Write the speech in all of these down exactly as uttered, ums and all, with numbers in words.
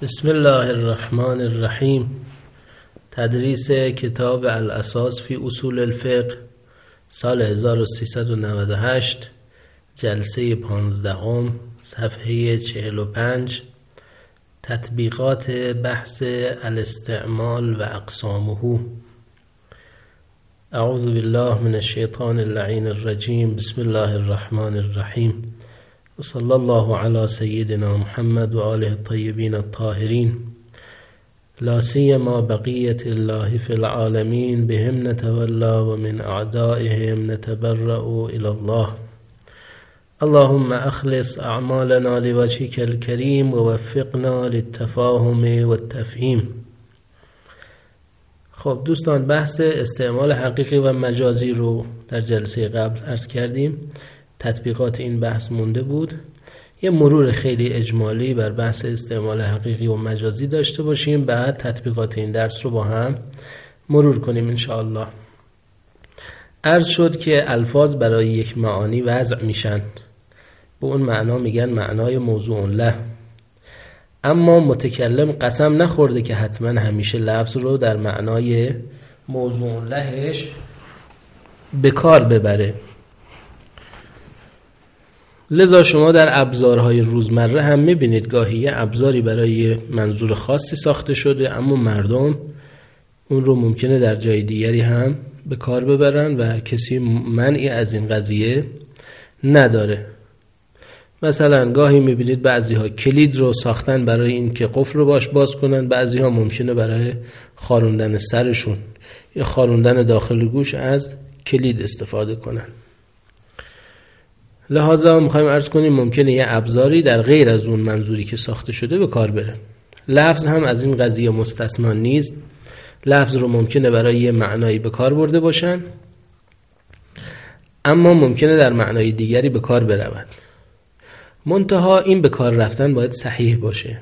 بسم الله الرحمن الرحیم. تدریس کتاب الاساس فی اصول الفقه سال هزار و سیصد و نود و هشت، جلسه پانزدهم، صفحه چهل و پنج. تطبیقات بحث الاستعمال و اقسامه. اعوذ بالله من الشیطان اللعین الرجیم. بسم الله الرحمن الرحیم. و صلی الله علی سیدنا محمد و آله الطیبین الطاهرین. لا سیما بقیت الله فی العالمین بهم نتولا و من اعدائهم نتبرأ الی الله. اللهم اخلص اعمالنا لوجهك الكریم و وفقنا للتفاهم والتفهیم. خب دوستان، بحث استعمال حقیقی و مجازی رو در جلسه قبل عرض کردیم. تطبیقات این بحث مونده بود. یه مرور خیلی اجمالی بر بحث استعمال حقیقی و مجازی داشته باشیم، بعد تطبیقات این درس رو با هم مرور کنیم انشاءالله. عرض شد که الفاظ برای یک معانی وضع میشن، به اون معنا میگن معنای موضوع له. اما متکلم قسم نخورده که حتما همیشه لفظ رو در معنای موضوع لهش به کار ببره. لذا شما در ابزارهای روزمره هم میبینید گاهی یه ابزاری برای منظور خاصی ساخته شده، اما مردم اون رو ممکنه در جای دیگری هم به کار ببرن و کسی منعی از این قضیه نداره. مثلا گاهی میبینید بعضی ها کلید رو ساختن برای این که قفل رو باش باز کنن، بعضی ها ممکنه برای خاروندن سرشون یا خاروندن داخل گوش از کلید استفاده کنن. لحاظا میخوایم عرض کنیم ممکنه یه ابزاری در غیر از اون منظوری که ساخته شده به کار بره. لفظ هم از این قضیه مستثنا نیست. لفظ رو ممکنه برای یه معنایی به کار برده باشن، اما ممکنه در معنای دیگری به کار برود. منتها این به کار رفتن باید صحیح باشه.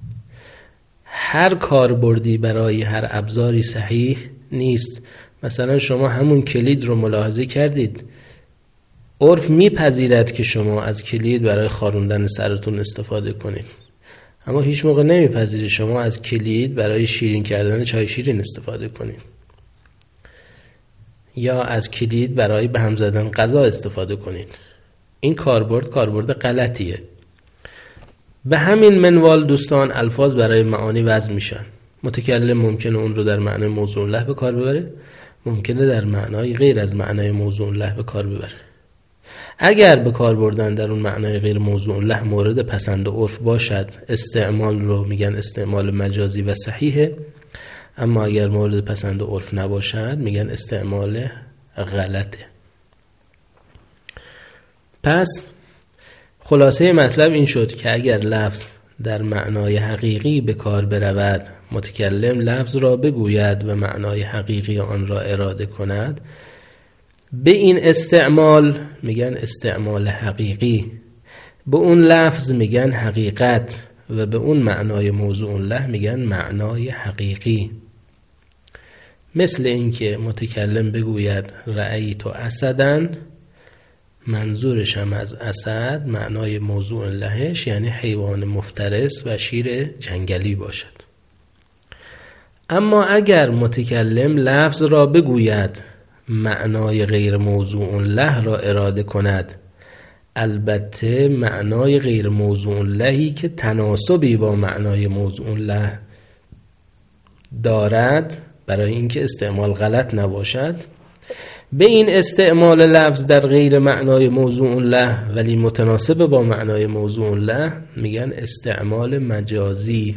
هر کاربردی برای هر ابزاری صحیح نیست. مثلا شما همون کلید رو ملاحظه کردید، عرف میپذیرد که شما از کلید برای خاروندن سرتون استفاده کنید، اما هیچ موقع نمیپذیره شما از کلید برای شیرین کردن چای شیرین استفاده کنید یا از کلید برای به هم زدن غذا استفاده کنید. این کاربرد کاربرد غلطیه. به همین منوال دوستان الفاظ برای معانی وضع میشن. متکلم ممکنه اون رو در معنای موضوع له به کار ببره، ممکنه در معنای غیر از معنای موضوع له به کار ببره. اگر به کار بردن در اون معنای غیر موضوع له مورد پسند و عرف باشد، استعمال رو میگن استعمال مجازی و صحیحه. اما اگر مورد پسند و عرف نباشد میگن استعمال غلطه. پس خلاصه مطلب این شد که اگر لفظ در معنای حقیقی به کار برود، متکلم لفظ را بگوید و معنای حقیقی آن را اراده کند، به این استعمال میگن استعمال حقیقی، به اون لفظ میگن حقیقت و به اون معنای موضوع له میگن معنای حقیقی. مثل اینکه متکلم بگوید رأیت اسدن، منظورش هم از اسد معنای موضوع لهش یعنی حیوان مفترس و شیر جنگلی باشد. اما اگر متکلم لفظ را بگوید، معنای غیر موضوع له را اراده کند، البته معنای غیر موضوع لهی که تناسبی با معنای موضوع له دارد، برای اینکه استعمال غلط نباشد، به این استعمال لفظ در غیر معنای موضوع له ولی متناسب با معنای موضوع له میگن استعمال مجازی.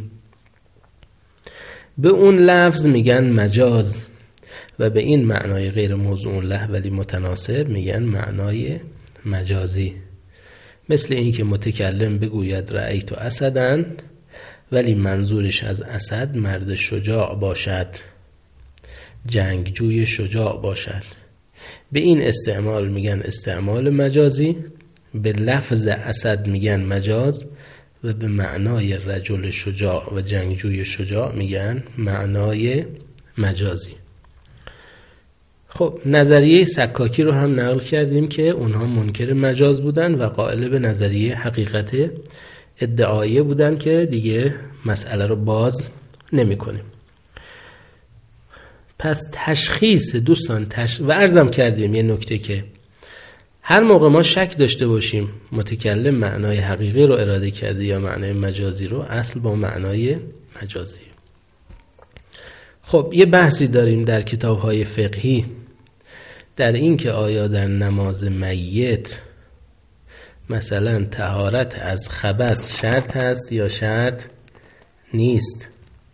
به اون لفظ میگن مجاز و به این معنای غیر موضوع له ولی متناسب میگن معنای مجازی. مثل این که متکلم بگوید رأیت اسدن ولی منظورش از اسد مرد شجاع باشد، جنگجوی شجاع باشد. به این استعمال میگن استعمال مجازی. به لفظ اسد میگن مجاز و به معنای رجل شجاع و جنگجوی شجاع میگن معنای مجازی. خب نظریه سکاکی رو هم نقل کردیم که اونها منکر مجاز بودن و قائل به نظریه حقیقت ادعایه بودن که دیگه مسئله رو باز نمی کنیم. پس تشخیص دوستان تش... و عرضم کردیم یه نکته که هر موقع ما شک داشته باشیم متکلم معنای حقیقی رو اراده کرده یا معنای مجازی رو، اصل با معنای مجازی. خب یه بحثی داریم در کتاب‌های فقهی در این که آیا در نماز میت مثلا طهارت از خبث شرط هست یا شرط نیست.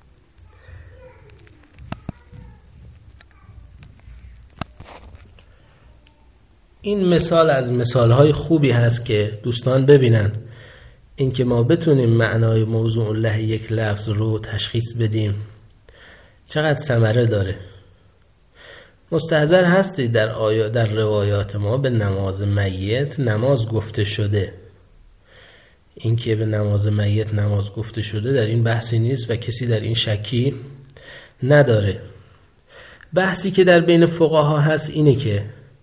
این مثال از مثالهای خوبی هست که دوستان ببینن این که ما بتونیم معنای موضوع له یک لفظ رو تشخیص بدیم چقدر ثمره داره. مستحضر هستی در آیا در روایات ما به نماز میت نماز گفته شده. این که به نماز میت نماز گفته شده در این بحثی نیست و کسی در این شکی نداره. بحثی که در بین فقها هست اینه که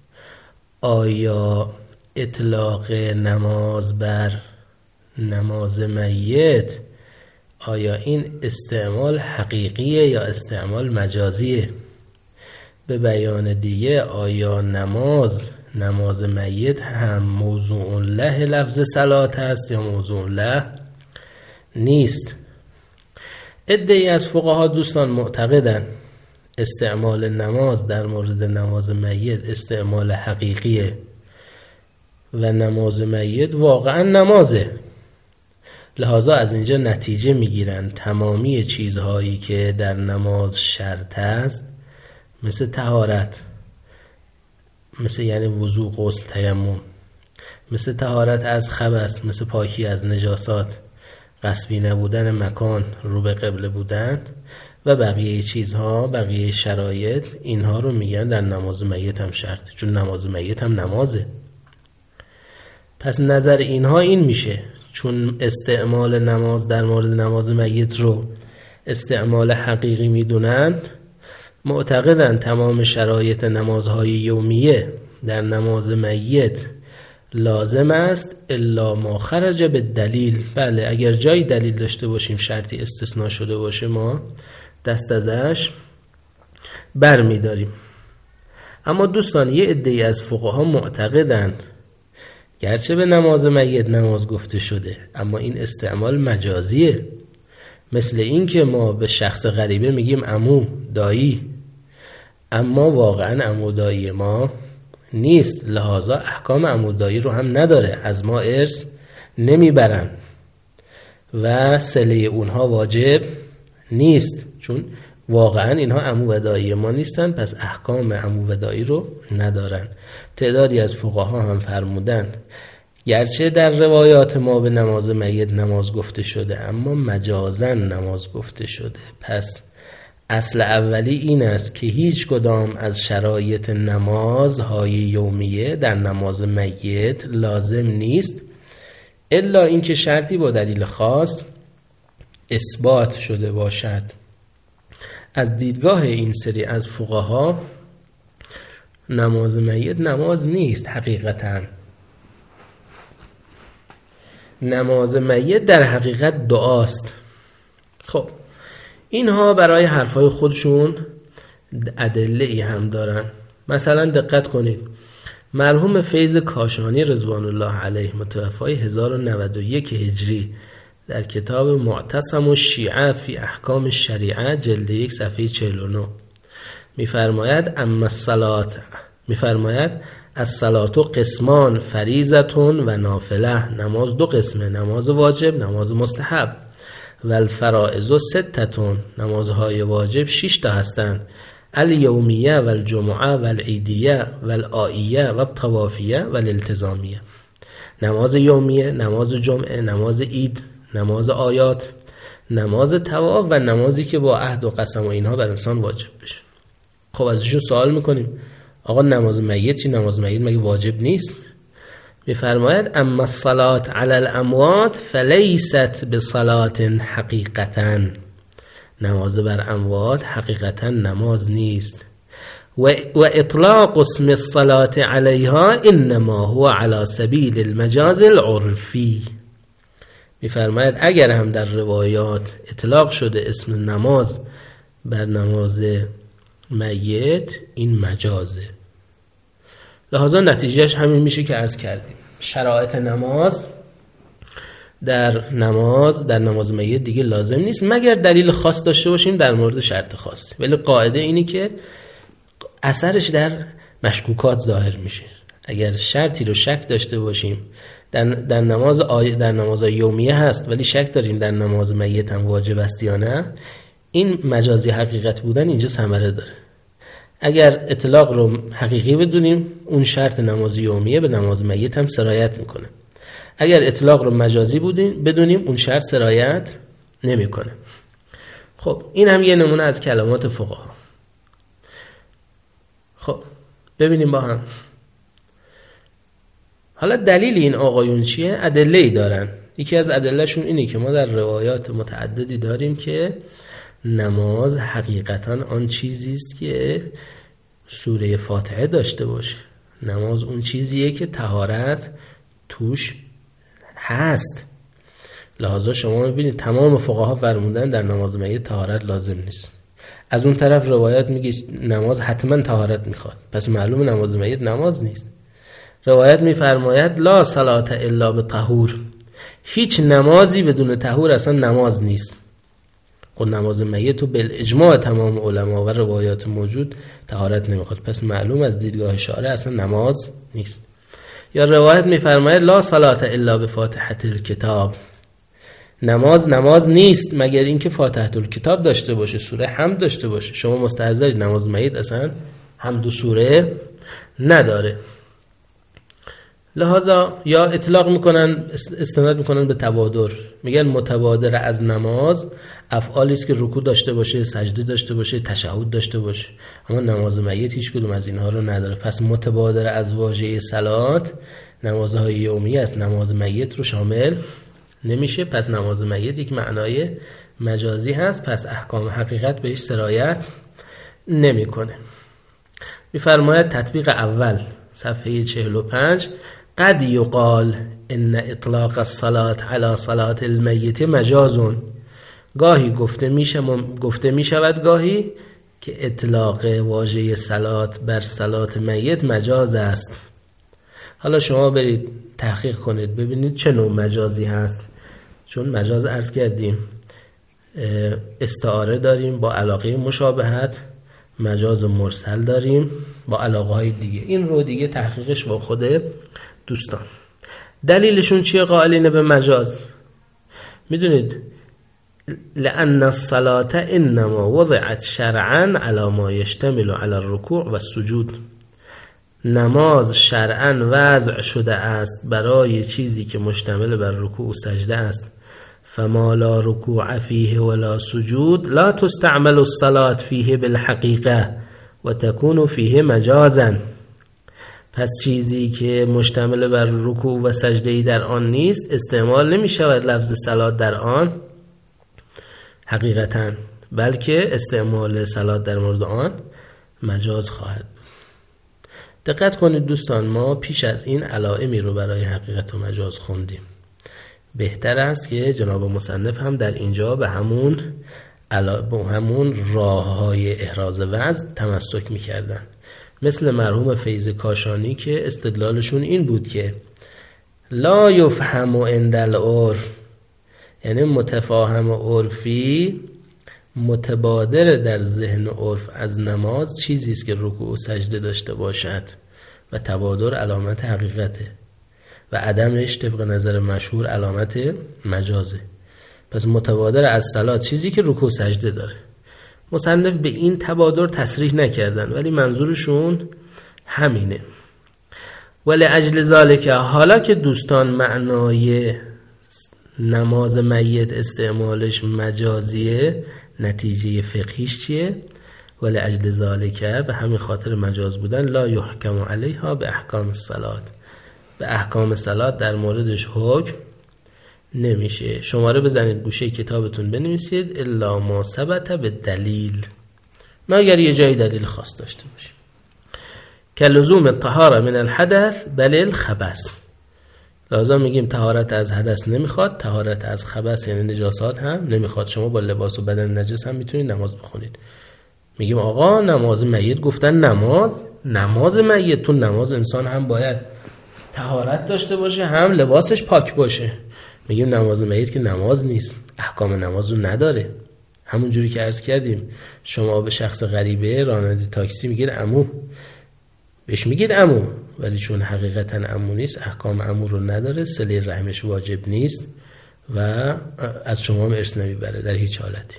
آیا اطلاق نماز بر نماز میت آیا این استعمال حقیقیه یا استعمال مجازیه؟ به بیان دیگه آیا نماز نماز میت هم موضوع له لفظ صلات هست یا موضوع له نیست؟ عده‌ای از فقها دوستان معتقدن استعمال نماز در مورد نماز میت استعمال حقیقیه و نماز میت واقعا نمازه. لحاظا از اینجا نتیجه میگیرن تمامی چیزهایی که در نماز شرط است مثل طهارت، مثل یعنی وضو، غسل، تیمم، مثل طهارت از خبث، مثل پاکی از نجاسات، غصبی نبودن مکان، رو به قبله بودن و بقیه چیزها، بقیه شرایط، اینها رو میگن در نماز میت هم شرط، چون نماز میت هم نمازه. پس نظر اینها این میشه چون استعمال نماز در مورد نماز میت رو استعمال حقیقی میدونن، معتقدن تمام شرایط نمازهای یومیه در نماز میت لازم است الا ما خرج به دلیل. بله اگر جایی دلیل داشته باشیم شرطی استثناء شده باشه ما دست ازش بر می داریم. اما دوستان یه عده‌ای از فقها معتقدند گرچه به نماز میت نماز گفته شده اما این استعمال مجازیه، مثل این که ما به شخص غریبه میگیم عمو، دایی، اما واقعا عمو دایی ما نیست، لحاظا احکام عمو دایی رو هم نداره، از ما ارث نمیبرن و صله اونها واجب نیست چون واقعا اینها عمو و دایی ما نیستن، پس احکام عمو و دایی رو ندارن. تعدادی از فقها هم فرمودن گرچه در روایات ما به نماز میت نماز گفته شده اما مجازاً نماز گفته شده. پس اصل اولی این است که هیچ کدام از شرایط نمازهای یومیه در نماز میت لازم نیست الا اینکه شرطی با دلیل خاص اثبات شده باشد. از دیدگاه این سری از فقها نماز میت نماز نیست، حقیقتاً نماز میت در حقیقت دعاست. خب اینها برای حرفای خودشون ادله‌ای هم دارن. مثلا دقت کنید مرحوم فیض کاشانی رضوان الله علیه متوفای هزار و نود و یک هجری در کتاب معتصم الشیعه فی احکام الشریعه جلد یک صفحه چهل و نه میفرماید اما الصلات میفرماید الصلات قسمان فریضتون و نافله، نماز دو قسمه، نماز واجب، نماز مستحب، و الفرائض ستتون، نمازهای واجب شش تا هستند، الیومیه و الجمعه و العیدیه و الآییه و الطوافیه و الالتزامیه. نماز یومیه، نماز جمعه، نماز عید، نماز آیات، نماز طواف و نمازی که با عهد و قسم و اینها بر انسان واجب بشه. خب ازشون سوال میکنیم آقا نماز میت چی؟ نماز میت مگه واجب نیست؟ میفرماید اما الصلات علی الاموات فلیست بصلات حقیقتا، نماز بر اموات حقیقتا نماز نیست. و, و اطلاق اسم الصلات علیها انما هو على سبیل المجاز العرفی، می‌فرماید اگر هم در روایات اطلاق شده اسم نماز بر نماز میت، این مجازه. لحاظا نتیجهش همین میشه که عرض کردیم. شرایط نماز در نماز در نماز میت دیگه لازم نیست مگر دلیل خاص داشته باشیم در مورد شرط خاص. ولی قاعده اینی که اثرش در مشکوکات ظاهر میشه. اگر شرطی رو شک داشته باشیم در, در نماز آی... در نماز یومیه هست ولی شک داریم در نماز میت هم واجب است یا نه، این مجازی حقیقت بودن اینجا ثمره داره. اگر اطلاق رو حقیقی بدونیم اون شرط نماز یومیه به نماز میت هم سرایت میکنه. اگر اطلاق رو مجازی بودیم بدونیم اون شرط سرایت نمیکنه. خب این هم یه نمونه از کلمات فقها. خب ببینیم با هم. حالا دلیل این آقایون چیه؟ ادله‌ای دارن. یکی از ادله‌شون اینه که ما در روایات متعددی داریم که نماز حقیقتاً آن چیزی است که سوره فاتحه داشته باشه. نماز اون چیزیه که طهارت توش هست. لحاظا شما میبینید تمام فقها فرمودن در نماز میت طهارت لازم نیست. از اون طرف روایت میگه نماز حتما طهارت میخواد، پس معلوم نماز میت نماز نیست. روایت میفرماید لا صلاة الا بطهور، هیچ نمازی بدون طهور اصلا نماز نیست. خود نماز میت تو بالاجماع تمام علما و روایات موجود طهارت نمیخواد، پس معلوم از دیدگاه شارع اصلا نماز نیست. یا روایت میفرماید لا صلاة الا بفاتحة الکتاب، نماز نماز نیست مگر اینکه فاتحة الکتاب داشته باشه، سوره حمد داشته باشه. شما مستحضر نماز میت اصلا حمد و سوره نداره. لحاظا یا اطلاق میکنن، استناد میکنن به تبادر، میگن متبادر از نماز افعالی است که رکوع داشته باشه، سجده داشته باشه، تشهد داشته باشه، اما نماز میت هیچ کدوم از اینها رو نداره. پس متبادر از واژه صلات نمازهای یومی است، نماز میت رو شامل نمیشه. پس نماز میت یک معنای مجازی هست، پس احکام حقیقت بهش سرایت نمیکنه. میفرماید تطبیق اول صفحه چهل و پنج، قد یقال ان اطلاق الصلاة على صلاة المیت مجازون، گاهی گفته میشه گفته میشود گاهی که اطلاق واژه صلات بر صلات میت مجاز است. حالا شما برید تحقیق کنید ببینید چه نوع مجازی هست، چون مجاز عرض کردیم استعاره داریم با علاقه مشابهت، مجاز مرسل داریم با علاقه های دیگه. این رو دیگه تحقیقش با خود دوستان. دلیلشون چیه قائلین به مجاز؟ میدونید لأن الصلاة انما وضعت شرعا على ما يشتمل على الركوع و السجود، نماز شرعا وضع شده است برای چیزی که مشتمل بر رکوع و سجده است. فما لا رکوع فیه ولا سجود لا تستعمل الصلاة فیه بالحقیقه و تکون فیه مجازا. پس چیزی که مشتمل بر رکوع و سجده‌ای در آن نیست استعمال نمی شود لفظ صلات در آن حقیقتا، بلکه استعمال صلات در مورد آن مجاز خواهد. دقت کنید دوستان، ما پیش از این علائمی رو برای حقیقت و مجاز خوندیم. بهتر است که جناب مصنف هم در اینجا به همون به همون راه‌های احراز وزن تمسک می‌کردن، مثل مرحوم فیض کاشانی که استدلالشون این بود که لا یفهم عند العرف، یعنی متفاهم عرفی متبادر در ذهن عرف از نماز چیزی است که رکوع و سجده داشته باشد و تبادر علامت حقیقته و عدمش طبق نظر مشهور علامت مجازه. پس متبادر از صلات چیزی که رکوع و سجده داره. مصنف به این تبادر تصریح نکردن ولی منظورشون همینه. ولی اجل ذالک، حالا که دوستان معنای نماز میت استعمالش مجازیه، نتیجه فقهیش چیه؟ ولی اجل ذالک، به همین خاطر مجاز بودن، لا یحکم علیها به احکام الصلات، به احکام صلات در موردش حکم نمیشه. شماره بزنید گوشه کتابتون بنویسید الا ما ثبت به دلیل، مگر یه جای دلیل خاص داشته باشه. که لزوم الطهاره من الحدث بل الخبث، لازم میگیم طهارت از حدث نمیخواد، طهارت از خبث یعنی نجاسات هم نمیخواد. شما با لباس و بدن نجس هم میتونید نماز بخونید. میگیم آقا نماز میت گفتن نماز نماز میت، تو نماز انسان هم باید طهارت داشته باشه هم لباسش پاک باشه. میگیم نماز میت که نماز نیست، احکام نماز رو نداره. همون جوری که عرض کردیم شما به شخص غریبه راننده تاکسی میگید عمو، بهش میگید عمو، ولی چون حقیقتا عمو نیست، احکام عمو رو نداره، صله رحمش واجب نیست و از شما هم ارث نمیبره در هیچ حالتی.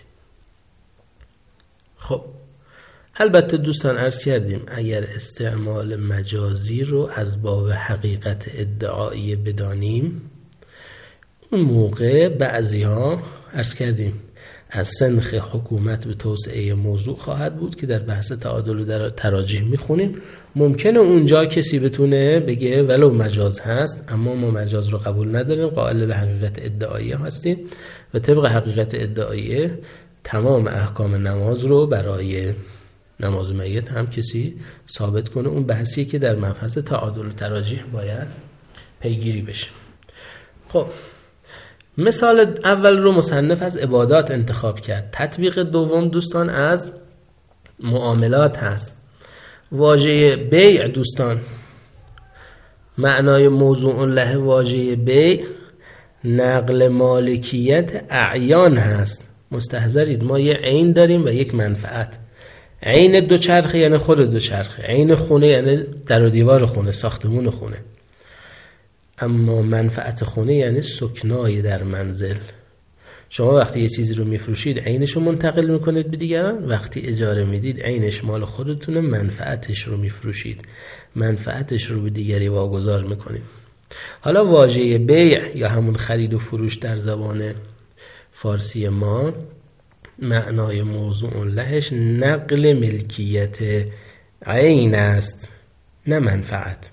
خب البته دوستان عرض کردیم اگر استعمال مجازی رو از باب حقیقت ادعایی بدانیم، اون موقع بعضی ها عرض کردیم از سنخ حکومت به توسعه موضوع خواهد بود که در بحث تعادل و در تراجیح میخونیم. ممکنه اونجا کسی بتونه بگه ولو مجاز هست اما ما مجاز رو قبول نداریم، قائل به حقیقت ادعاییه هستیم و طبق حقیقت ادعاییه تمام احکام نماز رو برای نماز میت هم کسی ثابت کنه. اون بحثیه که در مبحث تعادل و تراجیح باید پیگیری بشه. خب مثال اول رو مصنف از عبادات انتخاب کرد. تطبیق دوم دوستان از معاملات هست. واژه بیع دوستان معنای موضوع له واژه بیع نقل مالکیت اعیان هست. مستحضرید ما یه عین داریم و یک منفعت. عین دوچرخه یعنی خود دوچرخه، عین خونه یعنی در و دیوار خونه، ساختمون خونه. اما منفعت خونه یعنی سکنای در منزل. شما وقتی یه چیزی رو میفروشید عینش رو منتقل میکنید به دیگران، وقتی اجاره میدید عینش مال خودتونه، منفعتش رو میفروشید، منفعتش رو به دیگری واگذار میکنید. حالا واژه بیع یا همون خرید و فروش در زبان فارسی ما معنای موضوع لهش نقل ملکیت عین است نه منفعت.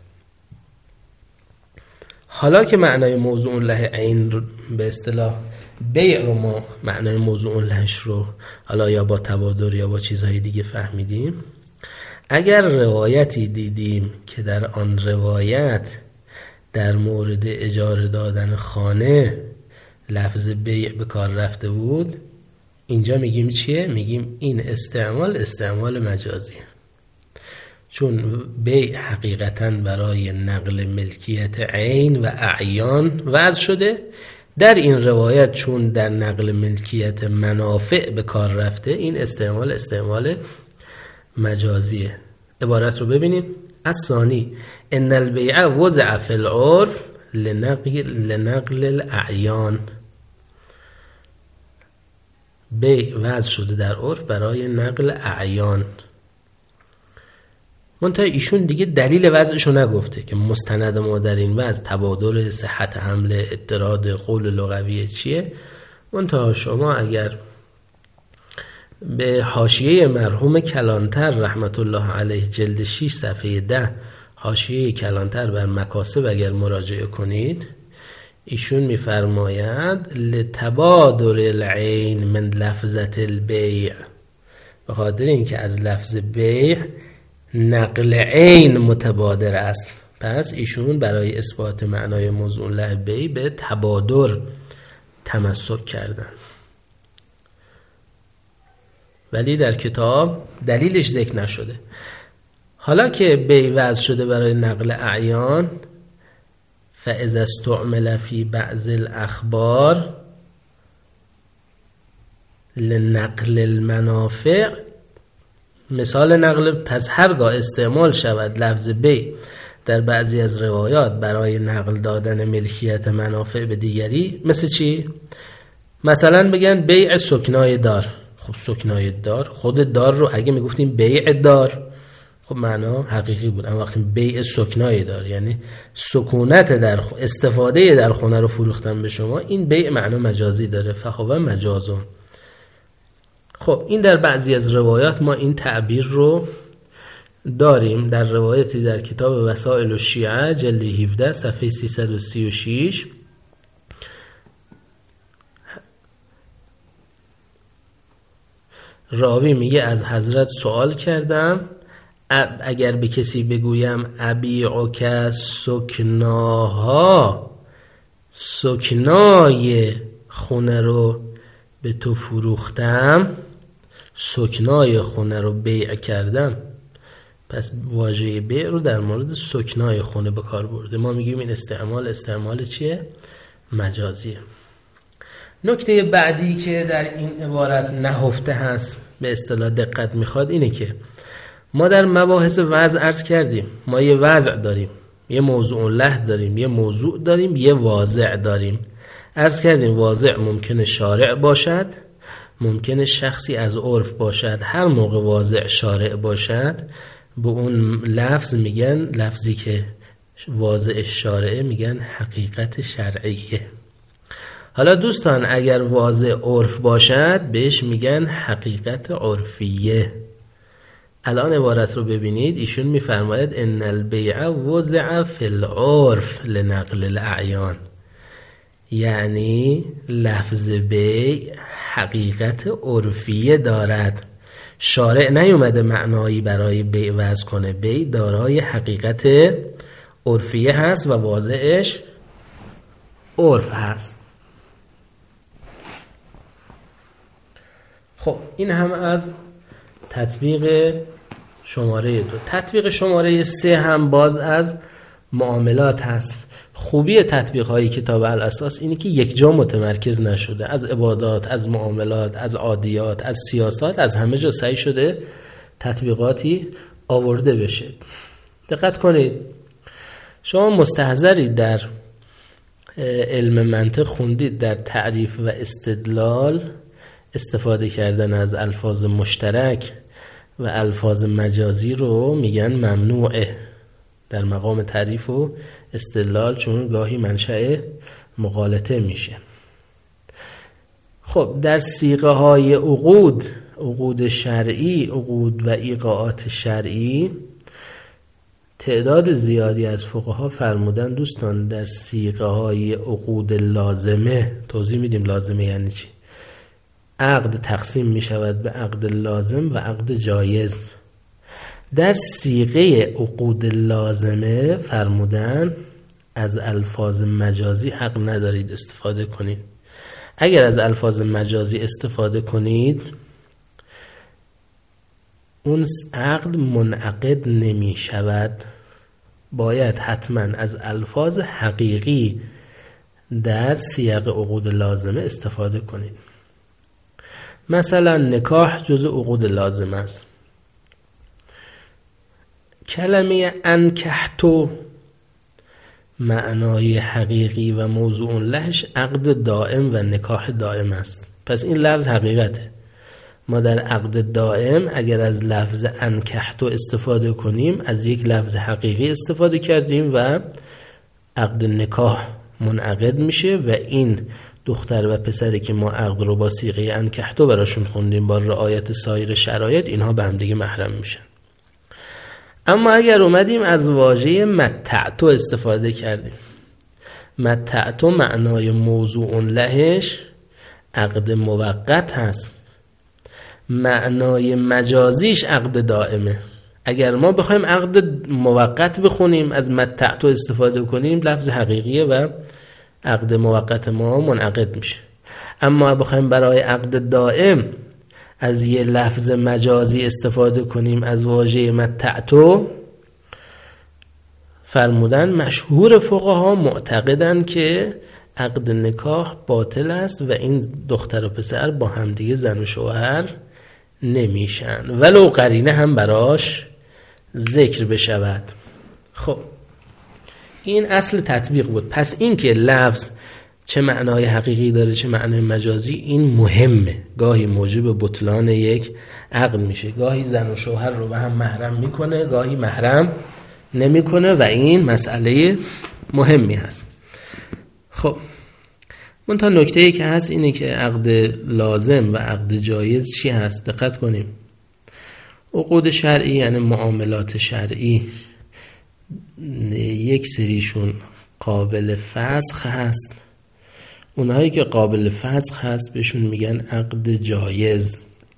حالا که معنای موضوع له عین به اصطلاح بیع رو ما معنای موضوع لهش رو حالا یا با تبادر یا با چیزهای دیگه فهمیدیم، اگر روایتی دیدیم که در آن روایت در مورد اجاره دادن خانه لفظ بیع به کار رفته بود، اینجا میگیم چیه؟ میگیم این استعمال استعمال مجازیه، چون بیع حقیقتاً برای نقل ملکیت عین و اعیان وضع شده. در این روایت چون در نقل ملکیت منافع به کار رفته، این استعمال استعمال مجازیه. عبارت رو ببینیم. الثانی ان البیع وضع فی العرف لنقل لنقل الاعیان. بیع وضع شده در عرف برای نقل اعیان. منتها ایشون دیگه دلیل وضعشو نگفته که مستند ما در این وضع تبادر صحت حمل اضطراد قول لغوی چیه. منتها شما اگر به حاشیه مرحوم کلانتر رحمت الله علیه جلد شش صفحه ده حاشیه کلانتر بر مکاسب اگر مراجعه کنید، ایشون میفرماید لتبادر العین من لفظت البیع، به خاطر اینکه از لفظ بیع نقل عین متبادر است. پس ایشون برای اثبات معنای موضوع له بیع به تبادر تمسک کردن، ولی در کتاب دلیلش ذکر نشده. حالا که بیع وضع شده برای نقل اعیان، فاذا استعمل فی بعض الاخبار لنقل المنافع، مثال نقل، پس هرگاه استعمال شود لفظ بیع در بعضی از روایات برای نقل دادن ملکیت منافع به دیگری، مثل چی؟ مثلا بگن بیع سکنای دار. خب سکنای دار، خود دار رو اگه میگفتیم بیع دار، خب معنا حقیقی بود. اما وقتی بیع سکنای دار یعنی سکونت در خ... استفاده در خونه رو فروختن به شما، این بیع معنا مجازی داره. فخواه مجازون. خب این در بعضی از روایات ما این تعبیر رو داریم. در روایتی در کتاب وسائل الشیعه جلد هفده صفحه سیصد و سی و شش راوی میگه از حضرت سوال کردم اگر به کسی بگویم ابیعک سکناها سکنای خونه رو به تو فروختم، سکنای خونه رو بیع کردم. پس واژه بیع رو در مورد سکنای خونه به کار برده. ما میگیم این استعمال استعمال چیه؟ مجازیه. نکته بعدی که در این عبارت نهفته هست، به اصطلاح دقت میخواد، اینه که ما در مباحث وضع عرض کردیم ما یه وضع داریم، یه موضوع له داریم، یه موضوع داریم، یه واضع داریم. عرض کردیم واضع ممکنه شارع باشد، ممکنه شخصی از عرف باشد. هر موقع واضع شارع باشد به اون لفظ میگن، لفظی که واضع شارعه میگن حقیقت شرعیه. حالا دوستان اگر واضع عرف باشد بهش میگن حقیقت عرفیه. الان عبارت رو ببینید، ایشون میفرماید ان البیع وضع فی العرف لنقل الاعیان، یعنی لفظ بیع حقیقت عرفیه دارد. شارع نیومده معنایی برای بیع وضع کنه، بیع دارای حقیقت عرفیه هست و واضعش عرف هست. خب این هم از تطبیق شماره دو. تطبیق شماره سه هم باز از معاملات هست. خوبی تطبیق های کتاب الاساس اینه که یک جا متمرکز نشده، از عبادات، از معاملات، از عادیات، از سیاسات، از همه جا سعی شده تطبیقاتی آورده بشه. دقت کنید، شما مستحضرید در علم منطق خوندید در تعریف و استدلال استفاده کردن از الفاظ مشترک و الفاظ مجازی رو میگن ممنوعه در مقام تعریف و استدلال، چون گاهی منشأ مغالطه میشه. خب در صیغه های عقود، عقود شرعی، عقود و ایقاعات شرعی، تعداد زیادی از فقها فرمودن دوستان در صیغه های عقود لازمه، توضیح میدیم لازمه یعنی چی، عقد تقسیم می شود به عقد لازم و عقد جایز. در صیغه عقود لازمه فرمودن از الفاظ مجازی حق ندارید استفاده کنید. اگر از الفاظ مجازی استفاده کنید اون عقد منعقد نمی شود، باید حتما از الفاظ حقیقی در سیاق عقود لازمه استفاده کنید. مثلا نکاح جزء عقود لازم است. کلمه انکحتو معنای حقیقی و موضوع لهش عقد دائم و نکاح دائم است. پس این لفظ حقیقته. ما در عقد دائم اگر از لفظ انکحتو استفاده کنیم از یک لفظ حقیقی استفاده کردیم و عقد نکاح منعقد میشه و این دختر و پسری که ما عقد رو با صیغه انکحتو براشون خوندیم با رعایت سایر شرایط، اینها به هم دیگه محرم میشن. اما اگر اومدیم از واژه متعتو استفاده کردیم، متعتو معنای موضوع لهش عقد موقت هست، معنای مجازیش عقد دائمه. اگر ما بخوایم عقد موقت بخونیم از متعتو استفاده کنیم لفظ حقیقیه و عقد موقت ما منعقد میشه. اما بخوایم برای عقد دائم از یه لفظ مجازی استفاده کنیم از واژه متعتو، فرمودن مشهور فقها معتقدن که عقد نکاح باطل است و این دختر و پسر با همدیگه زن و شوهر نمیشن ولو قرینه هم براش ذکر بشود. خب این اصل تطبیق بود. پس این که لفظ چه معنای حقیقی داره چه معنای مجازی این مهمه، گاهی موجب بطلان یک عقد میشه، گاهی زن و شوهر رو به هم محرم میکنه، گاهی محرم نمیکنه و این مسئله مهمی هست. خب منتها نکته ای که هست اینه که عقد لازم و عقد جایز چی هست؟ دقت کنیم. عقود شرعی یعنی معاملات شرعی، یک سریشون قابل فسخ هست، اونهایی که قابل فسخ هست بهشون میگن عقد جایز.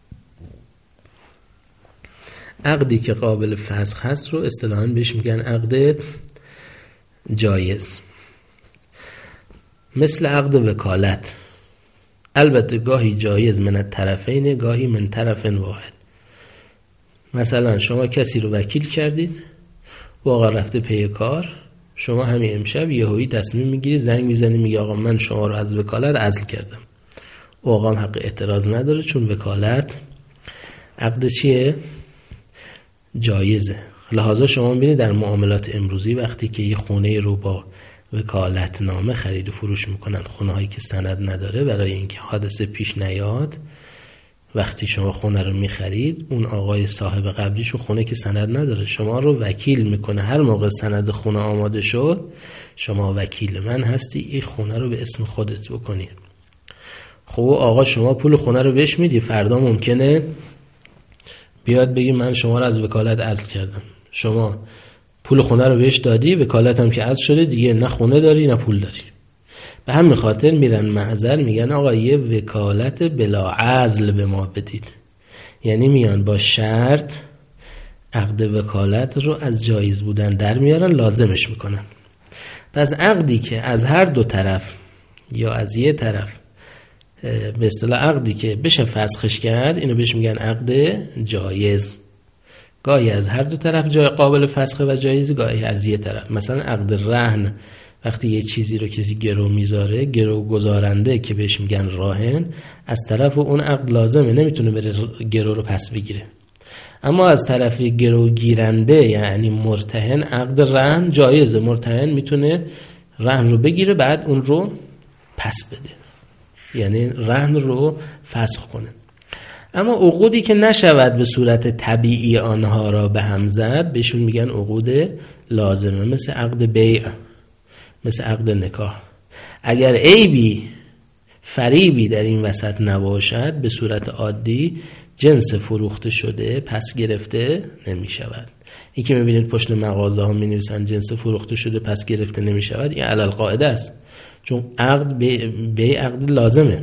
عقدی که قابل فسخ هست رو اصطلاحاً بهش میگن عقد جایز. مثل عقد وکالت، البته گاهی جایز من الطرفین، گاهی من طرف واحد. مثلا شما کسی رو وکیل کردید، واقعا رفته پی کار، شما همین امشب یهویی تصمیم میگیری زنگ میزنی میگی آقا من شما رو از وکالت عزل کردم. آقا هم حق اعتراض نداره چون وکالت عقد چیه؟ جایزه. لحاظا شما میبینید در معاملات امروزی وقتی که یه خونه رو با وکالت نامه خرید و فروش میکنن، خونه هایی که سند نداره، برای اینکه حادثه پیش نیاد وقتی شما خونه رو میخرید اون آقای صاحب قبلیشو خونه که سند نداره شما رو وکیل میکنه. هر موقع سند خونه آماده شد شما وکیل من هستی، این خونه رو به اسم خودت بکنی. خب آقا شما پول خونه رو بهش میدی، فردا ممکنه بیاد بگی من شما رو از وکالت عزل کردم. شما پول خونه رو بهش دادی، وکالت هم که عزل شده، دیگه نه خونه داری نه پول داری. به همین خاطر میرن معذر میگن آقا یه وکالت بلا عزل به ما بدید. یعنی میان با شرط عقد وکالت رو از جایز بودن در میارن، لازمش میکنن. پس عقدی که از هر دو طرف یا از یه طرف به اصطلاح عقدی که بشه فسخش کرد اینو بهش میگن عقد جایز. گاهی از هر دو طرف جای قابل فسخ و جایز، گاهی از یه طرف. مثلا عقد رهن، وقتی یه چیزی رو کسی گرو میذاره، گرو گذارنده که بهش میگن راهن، از طرف اون عقد لازمه، نمیتونه بره گرو رو پس بگیره. اما از طرف گرو گیرنده یعنی مرتهن عقد رهن جایزه. مرتهن میتونه رهن رو بگیره بعد اون رو پس بده، یعنی رهن رو فسخ کنه. اما عقودی که نشود به صورت طبیعی آنها را به هم زد بهشون میگن عقود لازمه، مثل عقد بیع، مثل عقد نکاح. اگر عیبی فریبی در این وسط نباشد به صورت عادی جنس فروخته شده پس گرفته نمی شود. این که میبینید پشت مغازه ها می نویسن جنس فروخته شده پس گرفته نمی شود، این علل قاعده است، چون عقد به بی عقد لازمه.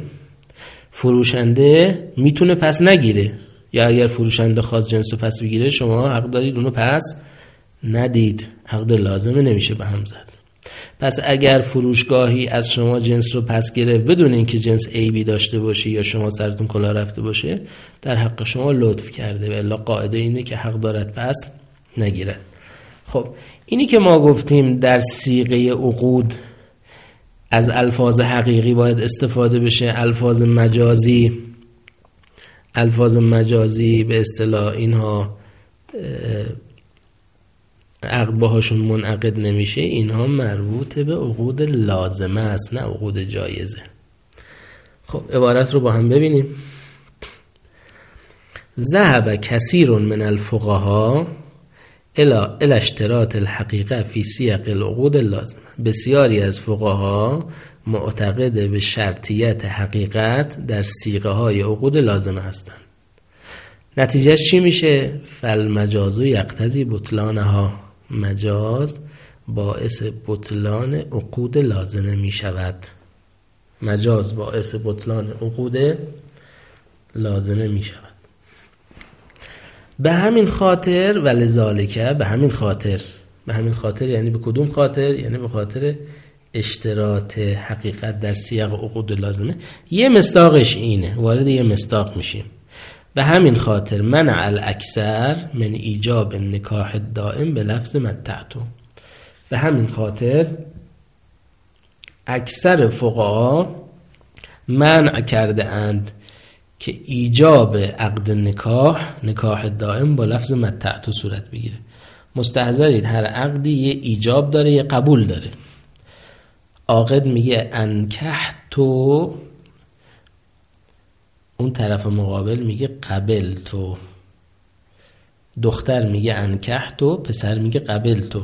فروشنده میتونه پس نگیره، یا اگر فروشنده خواست جنس رو پس بگیره شما حق دارید اونو پس ندید، عقد لازمه، نمیشه به هم زد. پس اگر فروشگاهی از شما جنس رو پس گرفت بدون اینکه جنس عیبی داشته باشه یا شما سرتون کلاه رفته باشه، در حق شما لطف کرده، و الا قاعده اینه که حق دارد پس نگیره. خب اینی که ما گفتیم در صیغه عقود از الفاظ حقیقی باید استفاده بشه، الفاظ مجازی الفاظ مجازی به اصطلاح اینها عقد باهاشون منعقد نمیشه، اینها مربوط به عقود لازمه است نه عقود جایزه. خب عبارت رو با هم ببینیم. ذهب کثیر من الفقهاء الى اشتراط الحقیقه فی سیاق العقود اللازمه. بسیاری از فقها معتقد به شرطیت حقیقت در صیغه های عقود لازمه هستند. نتیجه چی میشه؟ فالمجاز یقتضی بطلانها، مجاز باعث بطلان عقود لازمه می شود. مجاز باعث بطلان عقود لازمه می شود. به همین خاطر ولذالک، به همین خاطر به همین خاطر یعنی به کدوم خاطر؟ یعنی به خاطر اشتراط حقیقت در سیاق عقود لازمه. یه مصداقش اینه، وارد یه مصداق میشیم. به همین خاطر منع الاکثر من ایجاب نکاح دائم به لفظ متعتو. به همین خاطر اکثر فقها منع کرده اند که ایجاب عقد نکاح نکاح دائم با لفظ متعتو صورت بگیره. مستحضرید هر عقدی یه ایجاب داره یه قبول داره. عاقد میگه انکحتو، اون طرف مقابل میگه قبل تو. دختر میگه انکحتو، پسر میگه قبل تو.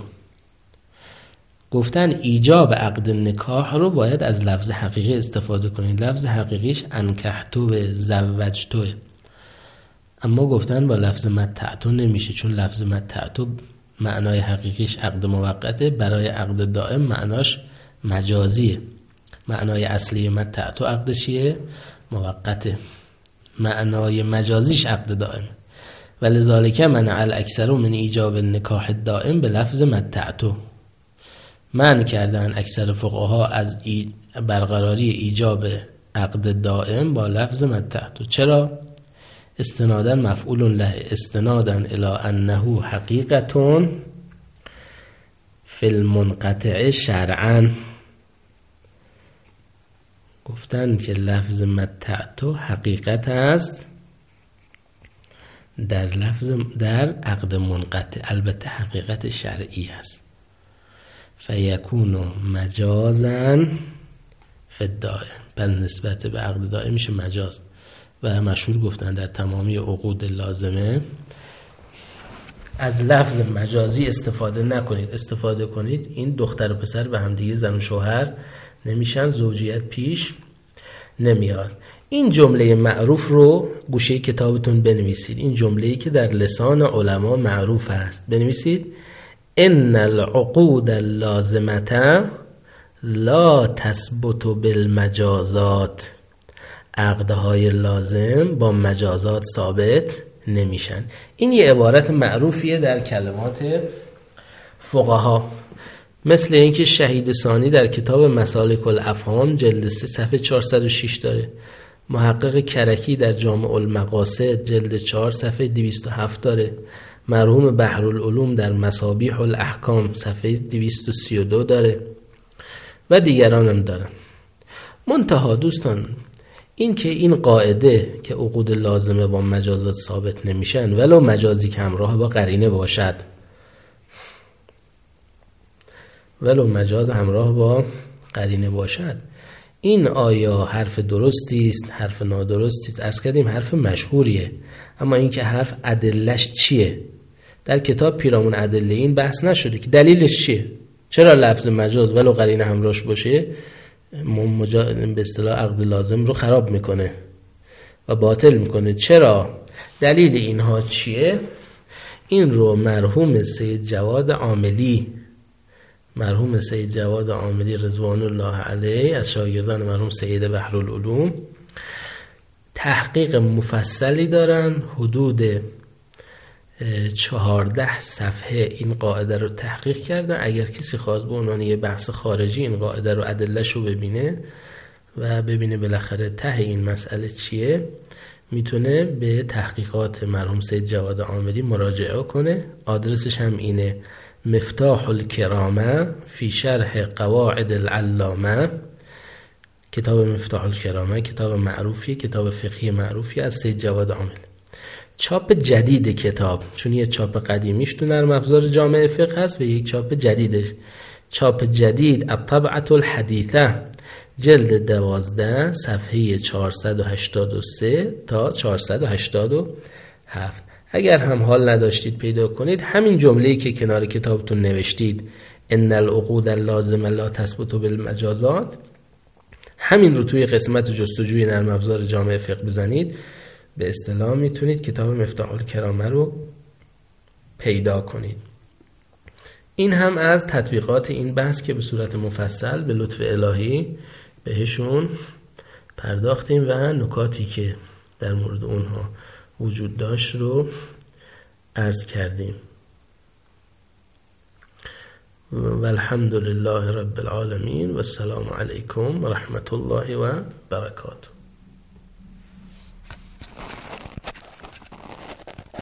گفتن ایجاب عقد نکاح رو باید از لفظ حقیقی استفاده کنید. لفظ حقیقیش انکحتو، زوجتو. اما گفتن با لفظ متعتو نمیشه، چون لفظ متعتو معنای حقیقیش عقد موقته، برای عقد دائم معناش مجازیه. معنای اصلی متعتو عقد چیه؟ موقته. معنای مجازیش عقد دائم. ولذالک منع الاکثر من ایجاب نکاح دائم به لفظ متعتو. منع کردن اکثر فقها از برقراری ایجاب عقد دائم با لفظ متعت. چرا؟ استنادا مفعول له، استنادا الی انه حقیقتون فی المنقطع شرعا. گفتن که لفظ متعت حقیقت است در لفظ در عقد منقطع، البته حقیقت شرعی است. فیکون مجازا فی الدائم، به نسبت به عقد دائم میشه مجاز. و مشهور گفتن در تمامی عقود لازمه از لفظ مجازی استفاده نکنید، استفاده کنید این دختر و پسر به هم دیگه زن و شوهر نمیشن، زوجیت پیش نمیاد. این جمله معروف رو گوشه کتابتون بنویسید، این جمله‌ای که در لسان علما معروف است بنویسید: ان العقود اللازمه لا تثبت بالمجازات. عقدهای لازم با مجازات ثابت نمیشن. این یه عبارت معروفیه در کلمات فقها، مثل اینکه شهید ثانی در کتاب مسالک الافهام جلد سه صفحه چهارصد و شش داره، محقق کرکی در جامع المقاصد جلد چهار صفحه دویست و هفت داره، مرحوم بحرالعلوم در مصابیح الاحکام صفحه دویست و سی و دو داره و دیگران هم دارن. منتها دوستان این که این قاعده که عقود لازمه با مجازات ثابت نمیشن ولو مجازی که همراه با قرینه باشد، ولو مجاز همراه با قرینه باشد، این آیا حرف درستی است، حرف نادرستی است؟ عرض کردیم حرف مشهوریه، اما این که حرف ادلش چیه؟ در کتاب پیرامون ادله این بحث نشده که دلیلش چیه، چرا لفظ مجاز ولو قرینه همراهش باشه مجا... به اصطلاح عقد لازم رو خراب میکنه و باطل میکنه. چرا؟ دلیل اینها چیه؟ این رو مرحوم سید جواد عاملی مرحوم سید جواد عاملی رضوان الله علیه از شاگردان مرحوم سید بحرالعلوم تحقیق مفصلی دارن، حدود چهارده صفحه این قاعده رو تحقیق کردن. اگر کسی خواست به عنوان یه بحث خارجی این قاعده رو ادله‌ش رو ببینه و ببینه بالاخره ته این مسئله چیه، میتونه به تحقیقات مرحوم سید جواد عاملی مراجعه کنه. آدرسش هم اینه: مفتاح الکرامه فی شرح قواعد العلامه. کتاب مفتاح الکرامه کتاب معروفی، کتاب فقهی معروفی از سید جواد عاملی. چاپ جدید کتاب، چون یه چاپ قدیمیش تو نرم افزار جامع فقه هست و یک چاپ جدیدش. چاپ جدید الطبعة الحدیثه جلد دوازده صفحه چهارصد و هشتاد و سه تا چهارصد و هشتاد و هفت. اگر هم حال نداشتید پیدا کنید، همین جمله‌ای که کنار کتابتون نوشتید ان العقود اللازمه لا تثبت بالمجازات، همین رو توی قسمت جستجوی نرم افزار جامع فقه بزنید، به اصطلاح میتونید کتاب مفتاح الکرامه رو پیدا کنید. این هم از تطبیقات این بحث که به صورت مفصل به لطف الهی بهشون پرداختیم و نکاتی که در مورد اونها وجود داشت رو عرض کردیم. و الحمد لله رب العالمین و السلام علیکم و رحمت الله و برکاته.